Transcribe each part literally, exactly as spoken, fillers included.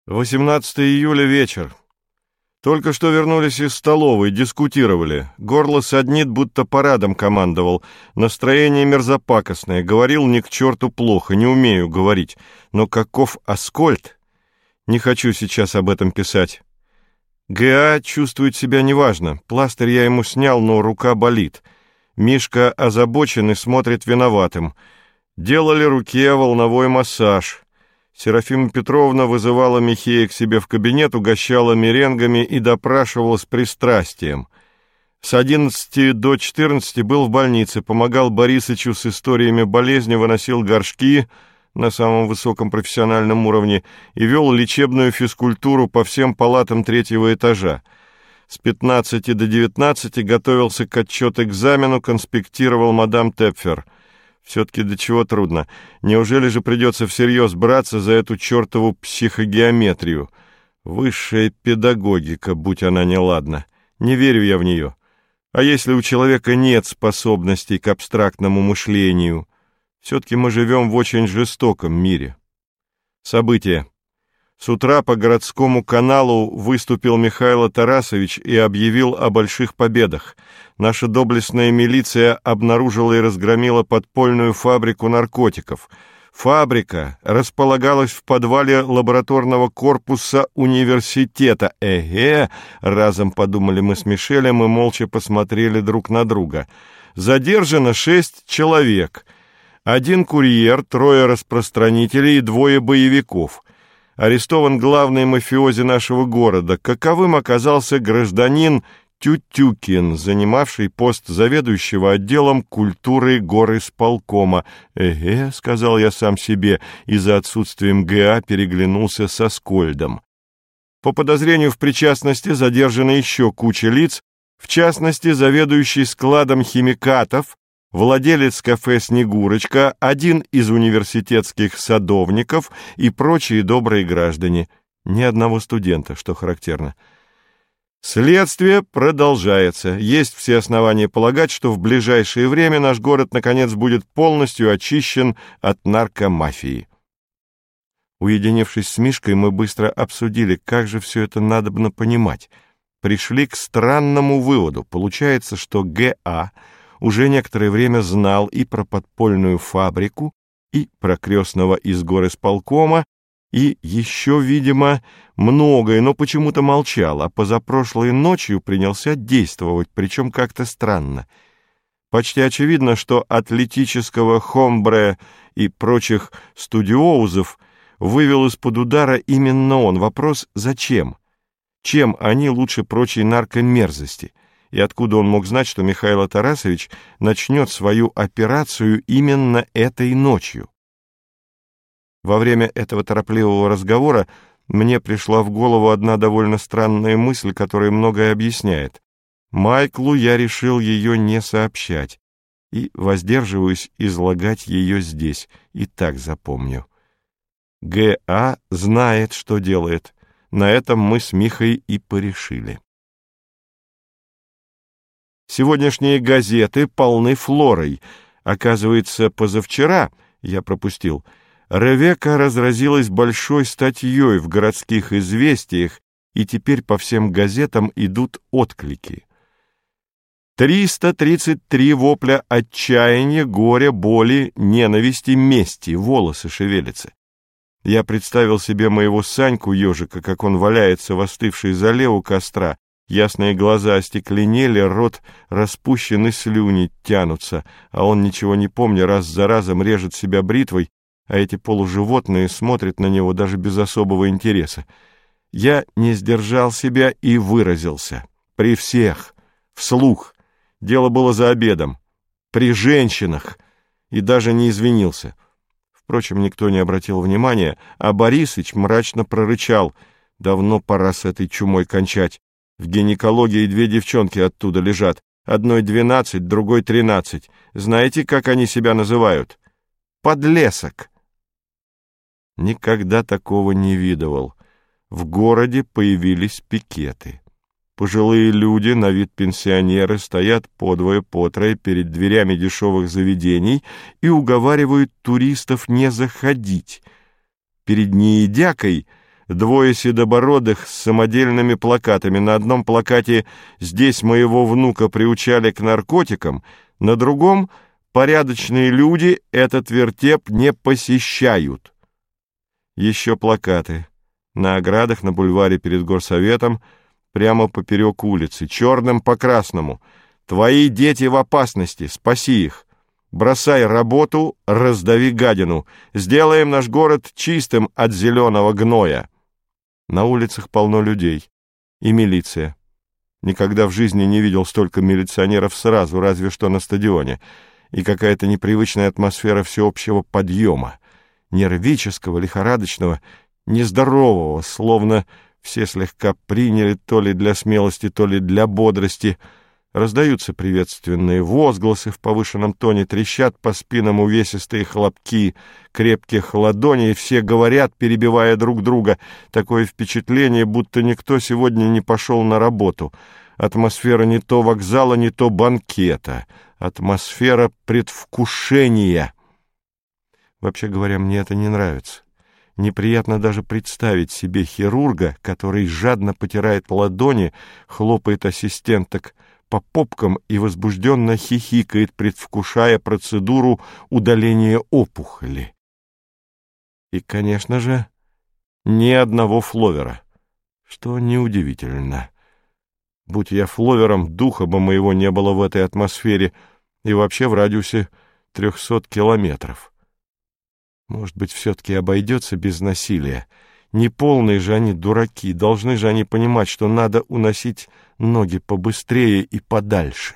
восемнадцатого июля вечер. Только что вернулись из столовой, дискутировали. Горло саднит, будто парадом командовал. Настроение мерзопакостное. Говорил ни к черту плохо, не умею говорить. Но каков Аскольд? Не хочу сейчас об этом писать. ГА чувствует себя неважно. Пластырь я ему снял, но рука болит. Мишка озабочен и смотрит виноватым. Делали руке волновой массаж. Серафима Петровна вызывала Михея к себе в кабинет, угощала меренгами и допрашивала с пристрастием. С одиннадцати до четырнадцати был в больнице, помогал Борисычу с историями болезни, выносил горшки на самом высоком профессиональном уровне и вел лечебную физкультуру по всем палатам третьего этажа. С пятнадцати до девятнадцати готовился к отчет-экзамену, конспектировал мадам Тепфер. Все-таки до чего трудно. Неужели же придется всерьез браться за эту чертову психогеометрию? Высшая педагогика, будь она неладна. Не верю я в нее. А если у человека нет способностей к абстрактному мышлению? Все-таки мы живем в очень жестоком мире. События. С утра по городскому каналу выступил Михаил Тарасович и объявил о больших победах. Наша доблестная милиция обнаружила и разгромила подпольную фабрику наркотиков. Фабрика располагалась в подвале лабораторного корпуса университета. Эге, разом подумали мы с Мишелем и молча посмотрели друг на друга. Задержано шесть человек. Один курьер, трое распространителей и двое боевиков. Арестован главный мафиози нашего города. Каковым оказался гражданин Тютюкин, занимавший пост заведующего отделом культуры горисполкома. «Эге», — сказал я сам себе, и за отсутствием ГА переглянулся со Аскольдом. По подозрению в причастности задержана еще куча лиц, в частности, заведующий складом химикатов, владелец кафе «Снегурочка», один из университетских садовников и прочие добрые граждане. Ни одного студента, что характерно. Следствие продолжается. Есть все основания полагать, что в ближайшее время наш город, наконец, будет полностью очищен от наркомафии. Уединившись с Мишкой, мы быстро обсудили, как же все это надобно понимать. Пришли к странному выводу. Получается, что ГА уже некоторое время знал и про подпольную фабрику, и про крестного из горисполкома, и еще, видимо, многое, но почему-то молчал, а позапрошлой ночью принялся действовать, причем как-то странно. Почти очевидно, что атлетического хомбре и прочих студиозов вывел из-под удара именно он. Вопрос — зачем? Чем они лучше прочей наркомерзости? И откуда он мог знать, что Михаил Тарасович начнет свою операцию именно этой ночью? Во время этого торопливого разговора мне пришла в голову одна довольно странная мысль, которая многое объясняет. Майклу я решил ее не сообщать и воздерживаюсь излагать ее здесь, и так запомню. ГА знает, что делает. На этом мы с Михой и порешили. Сегодняшние газеты полны флорой. Оказывается, позавчера, я пропустил, Ревека разразилась большой статьей в городских известиях, и теперь по всем газетам идут отклики. триста тридцать три вопля отчаяния, горя, боли, ненависти, мести, волосы шевелятся. Я представил себе моего Саньку-ежика, как он валяется в остывшей золе у костра, ясные глаза остекленели, рот распущен и слюни тянутся, а он, ничего не помня, раз за разом режет себя бритвой, а эти полуживотные смотрят на него даже без особого интереса. Я не сдержал себя и выразился. При всех, вслух. Дело было за обедом. При женщинах. И даже не извинился. Впрочем, никто не обратил внимания, а Борисыч мрачно прорычал: «Давно пора с этой чумой кончать. В гинекологии две девчонки оттуда лежат. Одной двенадцать, другой тринадцать. Знаете, как они себя называют? Подлесок». Никогда такого не видывал. В городе появились пикеты. Пожилые люди, на вид пенсионеры, стоят подвое-потрое перед дверями дешевых заведений и уговаривают туристов не заходить. Перед неедякой двое седобородых с самодельными плакатами. На одном плакате «Здесь моего внука приучали к наркотикам», на другом «Порядочные люди этот вертеп не посещают». Еще плакаты. На оградах на бульваре перед горсоветом, прямо поперек улицы, черным по красному. «Твои дети в опасности, спаси их. Бросай работу, раздави гадину. Сделаем наш город чистым от зеленого гноя». На улицах полно людей. И милиция. Никогда в жизни не видел столько милиционеров сразу, разве что на стадионе. И какая-то непривычная атмосфера всеобщего подъема. Нервического, лихорадочного, нездорового, словно все слегка приняли то ли для смелости, то ли для бодрости. Раздаются приветственные возгласы в повышенном тоне, трещат по спинам увесистые хлопки крепких ладоней, все говорят, перебивая друг друга. Такое впечатление, будто никто сегодня не пошел на работу. Атмосфера не то вокзала, не то банкета. Атмосфера предвкушения. Вообще говоря, мне это не нравится. Неприятно даже представить себе хирурга, который жадно потирает ладони, хлопает ассистенток по попкам и возбужденно хихикает, предвкушая процедуру удаления опухоли. И, конечно же, ни одного фловера, что неудивительно. Будь я фловером, духа бы моего не было в этой атмосфере и вообще в радиусе трехсот километров. Может быть, все-таки обойдется без насилия. Неполные же они дураки, должны же они понимать, что надо уносить ноги побыстрее и подальше.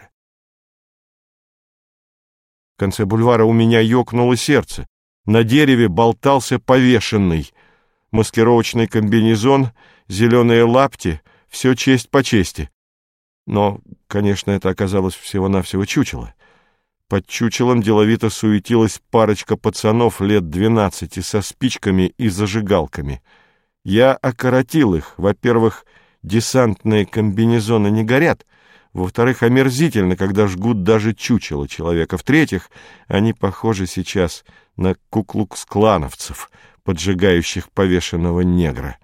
В конце бульвара у меня ёкнуло сердце. На дереве болтался повешенный. Маскировочный комбинезон, зеленые лапти — все честь по чести. Но, конечно, это оказалось всего-навсего чучело. Под чучелом деловито суетилась парочка пацанов лет двенадцати со спичками и зажигалками. Я окоротил их. Во-первых, десантные комбинезоны не горят. Во-вторых, омерзительно, когда жгут даже чучело человека. В-третьих, они похожи сейчас на куклукс-клановцев, поджигающих повешенного негра.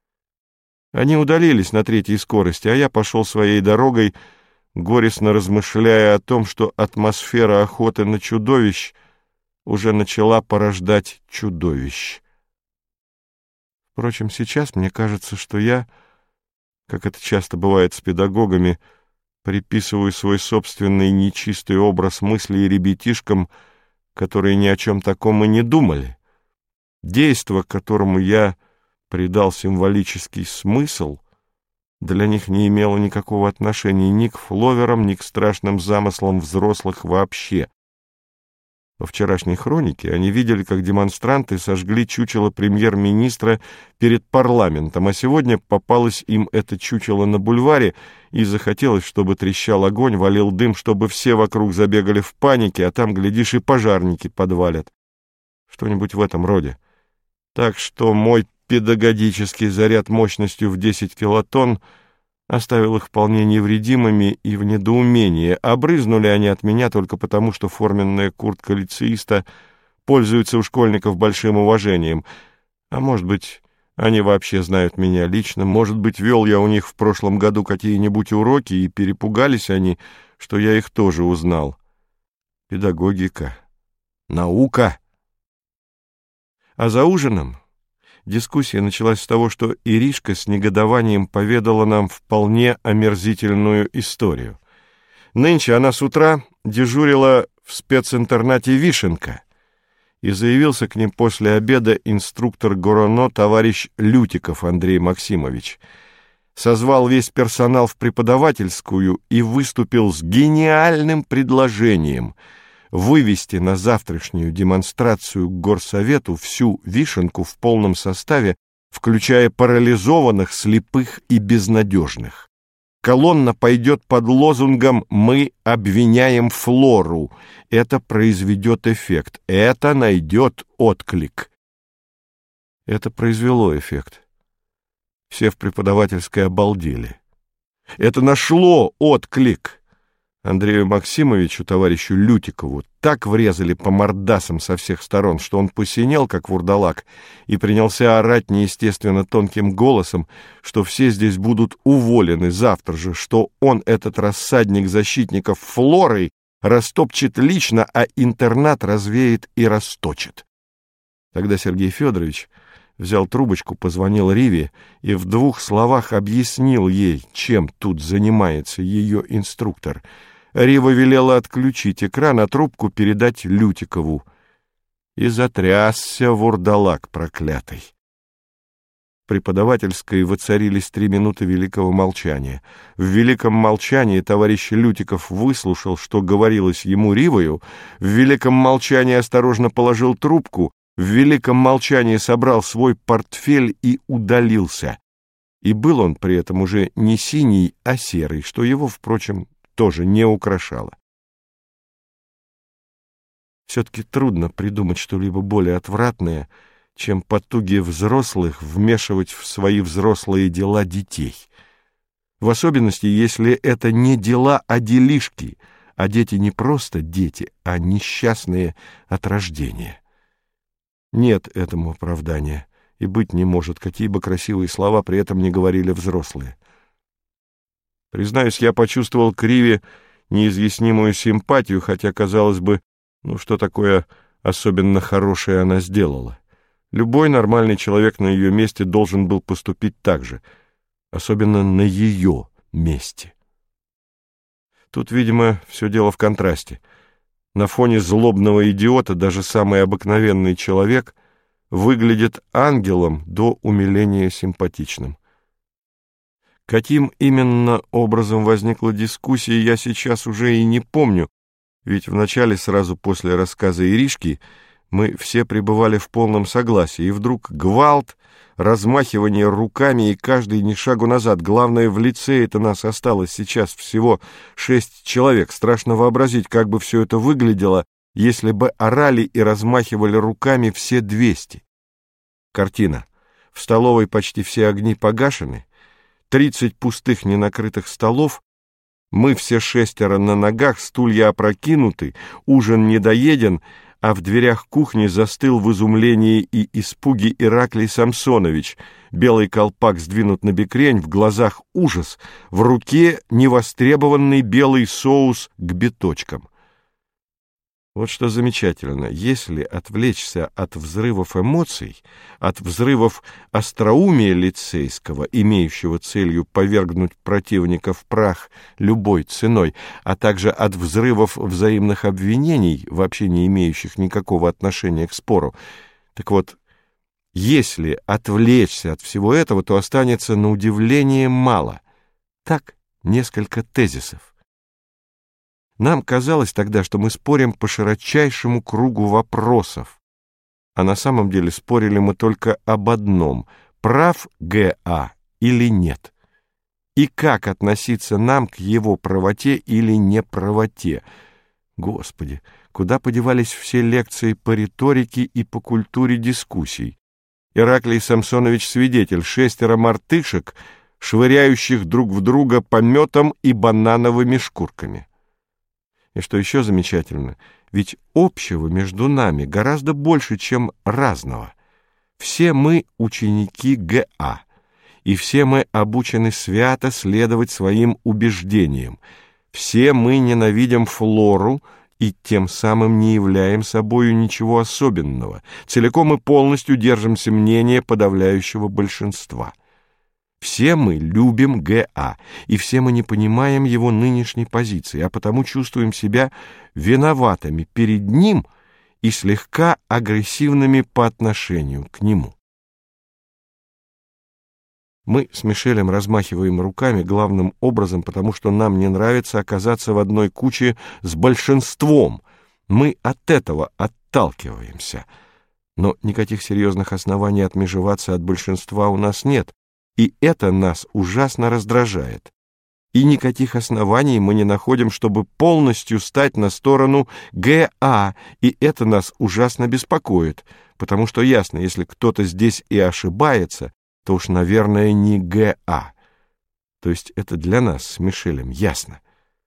Они удалились на третьей скорости, а я пошел своей дорогой, горестно размышляя о том, что атмосфера охоты на чудовищ уже начала порождать чудовищ. Впрочем, сейчас мне кажется, что я, как это часто бывает с педагогами, приписываю свой собственный нечистый образ мыслей ребятишкам, которые ни о чем таком и не думали. Действо, которому я придал символический смысл, для них не имело никакого отношения ни к фловерам, ни к страшным замыслам взрослых вообще. Во вчерашней хронике они видели, как демонстранты сожгли чучело премьер-министра перед парламентом, а сегодня попалось им это чучело на бульваре, и захотелось, чтобы трещал огонь, валил дым, чтобы все вокруг забегали в панике, а там, глядишь, и пожарники подвалят. Что-нибудь в этом роде. Так что мой педагогический заряд мощностью в десять килотонн оставил их вполне невредимыми и в недоумении. Обрызнули они от меня только потому, что форменная куртка лицеиста пользуется у школьников большим уважением. А может быть, они вообще знают меня лично. Может быть, вел я у них в прошлом году какие-нибудь уроки, и перепугались они, что я их тоже узнал. Педагогика. Наука. А за ужином дискуссия началась с того, что Иришка с негодованием поведала нам вполне омерзительную историю. Нынче она с утра дежурила в специнтернате «Вишенка», и заявился к ним после обеда инструктор ГОРОНО товарищ Лютиков Андрей Максимович. Созвал весь персонал в преподавательскую и выступил с гениальным предложением вывести на завтрашнюю демонстрацию к горсовету всю Вишенку в полном составе, включая парализованных, слепых и безнадежных. Колонна пойдет под лозунгом «Мы обвиняем Флору». Это произведет эффект, это найдет отклик. Это произвело эффект. Все в преподавательской обалдели. Это нашло отклик. Андрею Максимовичу, товарищу Лютикову, так врезали по мордасам со всех сторон, что он посинел, как вурдалак, и принялся орать неестественно тонким голосом, что все здесь будут уволены завтра же, что он, этот рассадник защитников флоры, растопчет лично, а интернат развеет и расточит. Тогда Сергей Федорович взял трубочку, позвонил Риве и в двух словах объяснил ей, чем тут занимается ее инструктор. Рива велела отключить экран, а трубку передать Лютикову. И затрясся вурдалак проклятый. В преподавательской воцарились три минуты великого молчания. В великом молчании товарищ Лютиков выслушал, что говорилось ему Ривою, в великом молчании осторожно положил трубку, в великом молчании собрал свой портфель и удалился. И был он при этом уже не синий, а серый, что его, впрочем, тоже не украшало. Все-таки трудно придумать что-либо более отвратное, чем потуги взрослых вмешивать в свои взрослые дела детей. В особенности, если это не дела, а делишки, а дети не просто дети, а несчастные от рождения. Нет этому оправдания, и быть не может, какие бы красивые слова при этом не говорили взрослые. Признаюсь, я почувствовал к Риве неизъяснимую симпатию, хотя, казалось бы, ну что такое особенно хорошее она сделала. Любой нормальный человек на ее месте должен был поступить так же, особенно на ее месте. Тут, видимо, все дело в контрасте. На фоне злобного идиота даже самый обыкновенный человек выглядит ангелом до умиления симпатичным. Каким именно образом возникла дискуссия, я сейчас уже и не помню, ведь вначале, сразу после рассказа Иришки, мы все пребывали в полном согласии, и вдруг гвалт, размахивание руками, и каждый ни шагу назад. Главное, в лицее-то нас осталось сейчас всего шесть человек. Страшно вообразить, как бы все это выглядело, если бы орали и размахивали руками все двести. Картина. В столовой почти все огни погашены, тридцать пустых ненакрытых столов, мы все шестеро на ногах, стулья опрокинуты, ужин недоеден, а в дверях кухни застыл в изумлении и испуге Ираклий Самсонович. Белый колпак сдвинут на бекрень, в глазах ужас, в руке невостребованный белый соус к биточкам. Вот что замечательно, если отвлечься от взрывов эмоций, от взрывов остроумия лицейского, имеющего целью повергнуть противника в прах любой ценой, а также от взрывов взаимных обвинений, вообще не имеющих никакого отношения к спору, так вот, если отвлечься от всего этого, то останется на удивление мало. Так, несколько тезисов. Нам казалось тогда, что мы спорим по широчайшему кругу вопросов, а на самом деле спорили мы только об одном — прав Г А или нет, и как относиться нам к его правоте или неправоте. Господи, куда подевались все лекции по риторике и по культуре дискуссий? Ираклий Самсонович свидетель, шестеро мартышек, швыряющих друг в друга пометом и банановыми шкурками. И что еще замечательно, ведь общего между нами гораздо больше, чем разного. Все мы ученики Г А, и все мы обучены свято следовать своим убеждениям. Все мы ненавидим флору и тем самым не являем собою ничего особенного. Целиком и полностью держимся мнения подавляющего большинства. Все мы любим Г А, и все мы не понимаем его нынешней позиции, а потому чувствуем себя виноватыми перед ним и слегка агрессивными по отношению к нему. Мы с Мишелем размахиваем руками главным образом, потому что нам не нравится оказаться в одной куче с большинством. Мы от этого отталкиваемся. Но никаких серьезных оснований отмежеваться от большинства у нас нет. И это нас ужасно раздражает. И никаких оснований мы не находим, чтобы полностью стать на сторону Г А, и это нас ужасно беспокоит, потому что ясно, если кто-то здесь и ошибается, то уж, наверное, не Г А. То есть это для нас с Мишелем ясно.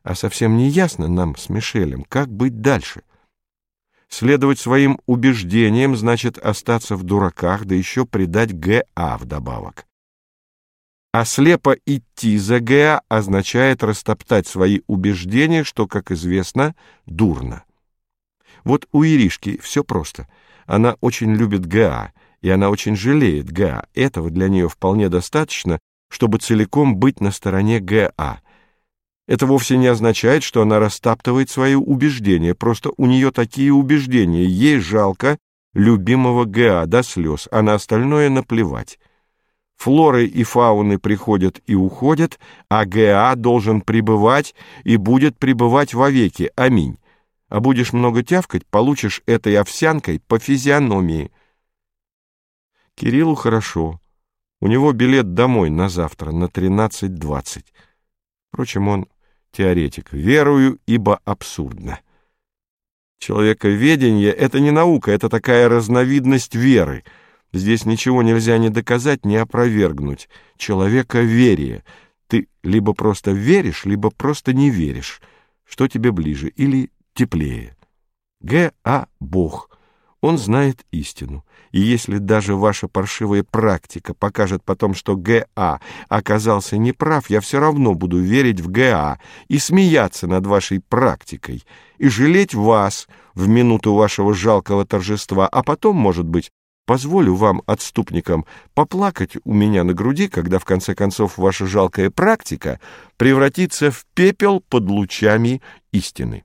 А совсем не ясно нам с Мишелем, как быть дальше. Следовать своим убеждениям значит остаться в дураках, да еще предать ГА вдобавок. А слепо идти за ГА означает растоптать свои убеждения, что, как известно, дурно. Вот у Иришки все просто. Она очень любит ГА, и она очень жалеет ГА. Этого для нее вполне достаточно, чтобы целиком быть на стороне ГА. Это вовсе не означает, что она растаптывает свои убеждения. Просто у нее такие убеждения. Ей жалко любимого ГА до слез, а на остальное наплевать. Флоры и фауны приходят и уходят, а ГА должен пребывать и будет пребывать вовеки. Аминь. А будешь много тявкать, получишь этой овсянкой по физиономии. Кириллу хорошо. У него билет домой на завтра, на тринадцать двадцать. Впрочем, он теоретик. Верую, ибо абсурдно. Человековедение — это не наука, это такая разновидность веры. Здесь ничего нельзя ни доказать, ни опровергнуть. Человековерие. Ты либо просто веришь, либо просто не веришь. Что тебе ближе или теплее? ГА — Бог. Он знает истину. И если даже ваша паршивая практика покажет потом, что ГА оказался неправ, я все равно буду верить в ГА и смеяться над вашей практикой, и жалеть вас в минуту вашего жалкого торжества, а потом, может быть, позволю вам, отступникам, поплакать у меня на груди, когда, в конце концов, ваша жалкая практика превратится в пепел под лучами истины.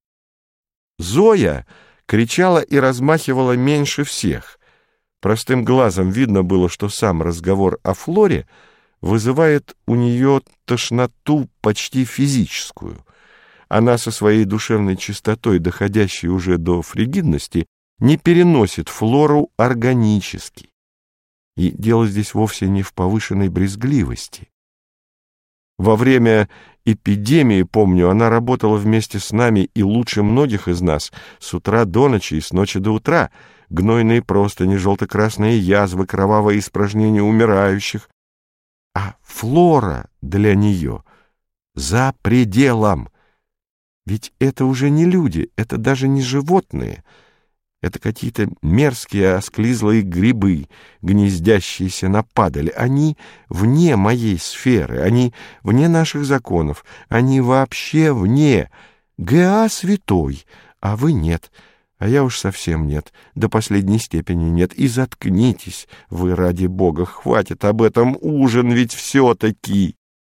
Зоя кричала и размахивала меньше всех. Простым глазом видно было, что сам разговор о Флоре вызывает у нее тошноту почти физическую. Она со своей душевной чистотой, доходящей уже до фригидности, не переносит Флору органически. И дело здесь вовсе не в повышенной брезгливости. Во время эпидемии, помню, она работала вместе с нами и лучше многих из нас с утра до ночи и с ночи до утра. Гнойные простыни, желто-красные язвы, кровавые испражнения умирающих. А Флора для нее за пределом. Ведь это уже не люди, это даже не животные. Это какие-то мерзкие осклизлые грибы, гнездящиеся на падале. Они вне моей сферы, они вне наших законов, они вообще вне. ГА святой, а вы нет, а я уж совсем нет, до последней степени нет. И заткнитесь вы, ради Бога, хватит об этом, ужин ведь все-таки.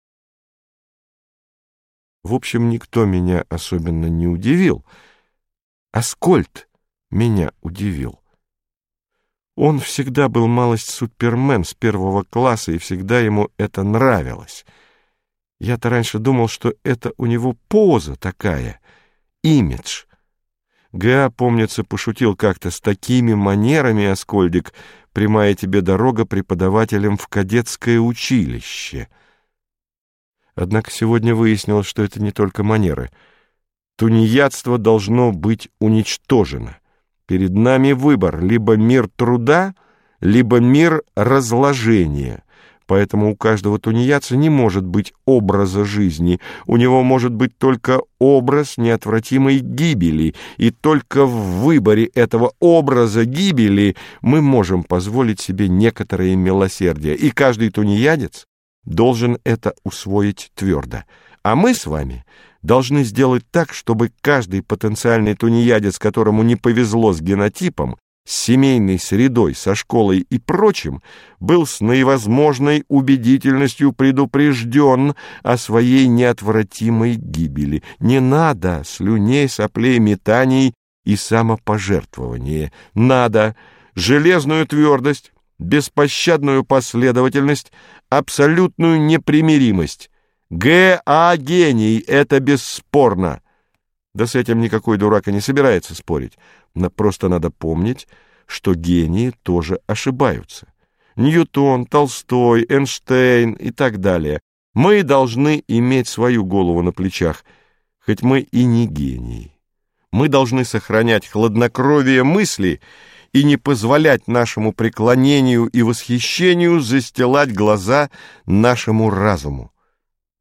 В общем, никто меня особенно не удивил. Аскольд меня удивил. Он всегда был малость супермен с первого класса, и всегда ему это нравилось. Я-то раньше думал, что это у него поза такая, имидж. ГА, помнится, пошутил как-то: с такими манерами, Аскольдик, прямая тебе дорога преподавателем в кадетское училище. Однако сегодня выяснилось, что это не только манеры. Тунеядство должно быть уничтожено. Перед нами выбор: либо мир труда, либо мир разложения. Поэтому у каждого тунеядца не может быть образа жизни. У него может быть только образ неотвратимой гибели. И только в выборе этого образа гибели мы можем позволить себе некоторое милосердие. И каждый тунеядец должен это усвоить твердо. А мы с вами должны сделать так, чтобы каждый потенциальный тунеядец, которому не повезло с генотипом, с семейной средой, со школой и прочим, был с наивозможной убедительностью предупрежден о своей неотвратимой гибели. Не надо слюней, соплей, метаний и самопожертвования. Надо железную твердость, беспощадную последовательность, абсолютную непримиримость. ГА гений — это бесспорно. Да с этим никакой дурак и не собирается спорить. Но просто надо помнить, что гении тоже ошибаются. Ньютон, Толстой, Эйнштейн и так далее. Мы должны иметь свою голову на плечах, хоть мы и не гении. Мы должны сохранять хладнокровие мысли и не позволять нашему преклонению и восхищению застилать глаза нашему разуму.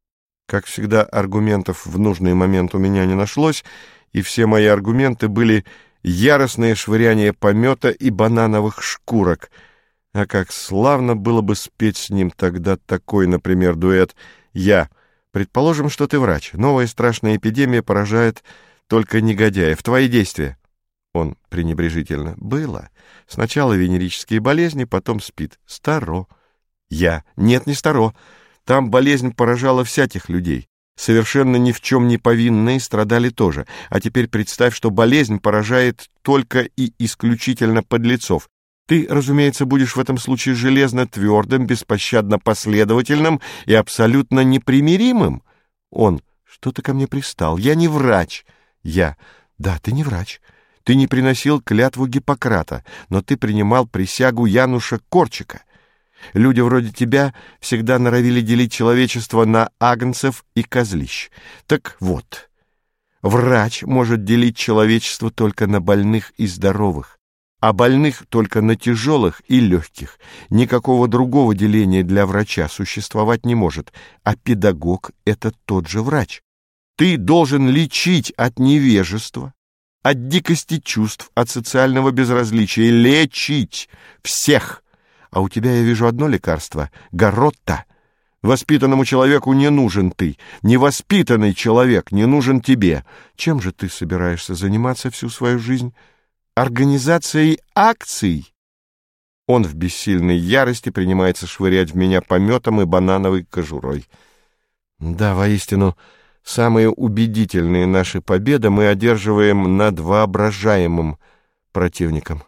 Как всегда, аргументов в нужный момент у меня не нашлось, и все мои аргументы были яростное швыряние помета и банановых шкурок. А как славно было бы спеть с ним тогда такой, например, дуэт «Я». Предположим, что ты врач. Новая страшная эпидемия поражает только негодяев. Твои действия. Он пренебрежительно. Было. Сначала венерические болезни, потом СПИД. Старо. Я. Нет, не старо. Там болезнь поражала всяких людей. Совершенно ни в чем не повинные страдали тоже. А теперь представь, что болезнь поражает только и исключительно подлецов. Ты, разумеется, будешь в этом случае железно твердым, беспощадно последовательным и абсолютно непримиримым. Он. Что ты ко мне пристал? Я не врач. Я. Да, ты не врач. Ты не приносил клятву Гиппократа, но ты принимал присягу Януша Корчика. Люди вроде тебя всегда норовили делить человечество на агнцев и козлищ. Так вот, врач может делить человечество только на больных и здоровых, а больных только на тяжелых и легких. Никакого другого деления для врача существовать не может, а педагог — это тот же врач. Ты должен лечить от невежества, от дикости чувств, от социального безразличия, лечить всех. А у тебя я вижу одно лекарство — гаротта. Воспитанному человеку не нужен ты, невоспитанный человек не нужен тебе. Чем же ты собираешься заниматься всю свою жизнь? Организацией акций. Он в бессильной ярости принимается швырять в меня пометом и банановой кожурой. Да, воистину, самые убедительные наши победы мы одерживаем над воображаемым противником.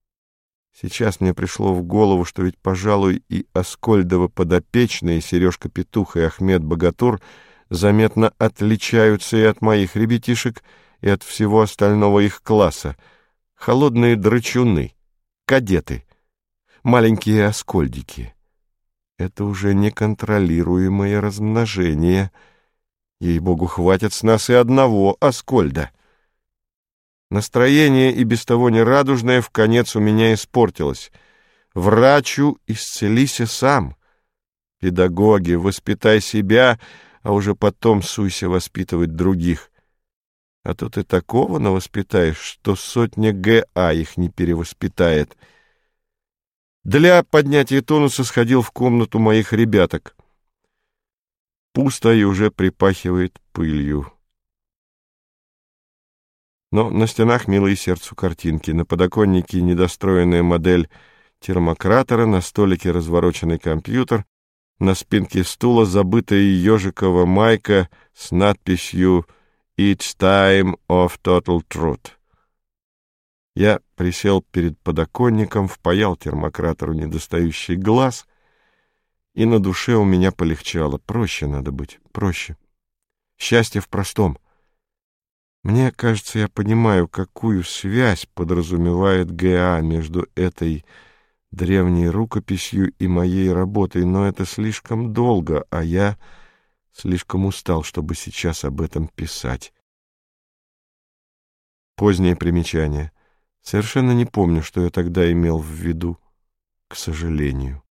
Сейчас мне пришло в голову, что ведь, пожалуй, и Аскольдова подопечные Сережка-петух и Ахмед Богатур заметно отличаются и от моих ребятишек, и от всего остального их класса. Холодные драчуны, кадеты, маленькие аскольдики. Это уже неконтролируемое размножение. Ей-богу, хватит с нас и одного Аскольда. Настроение, и без того нерадужное, вконец у меня испортилось. Врачу исцелися сам. Педагоги, воспитай себя, а уже потом суйся воспитывать других. А то ты такого навоспитаешь, что сотня ГА их не перевоспитает. Для поднятия тонуса сходил в комнату моих ребяток. Пусто и уже припахивает пылью. Но на стенах милые сердцу картинки. На подоконнике недостроенная модель термократора, на столике развороченный компьютер, на спинке стула забытая ежикова майка с надписью «It's time of total truth». Я присел перед подоконником, впаял термократору недостающий глаз, и на душе у меня полегчало. Проще надо быть, проще. Счастье в простом. Мне кажется, я понимаю, какую связь подразумевает ГА между этой древней рукописью и моей работой, но это слишком долго, а я слишком устал, чтобы сейчас об этом писать. Позднее примечание. Совершенно не помню, что я тогда имел в виду, к сожалению.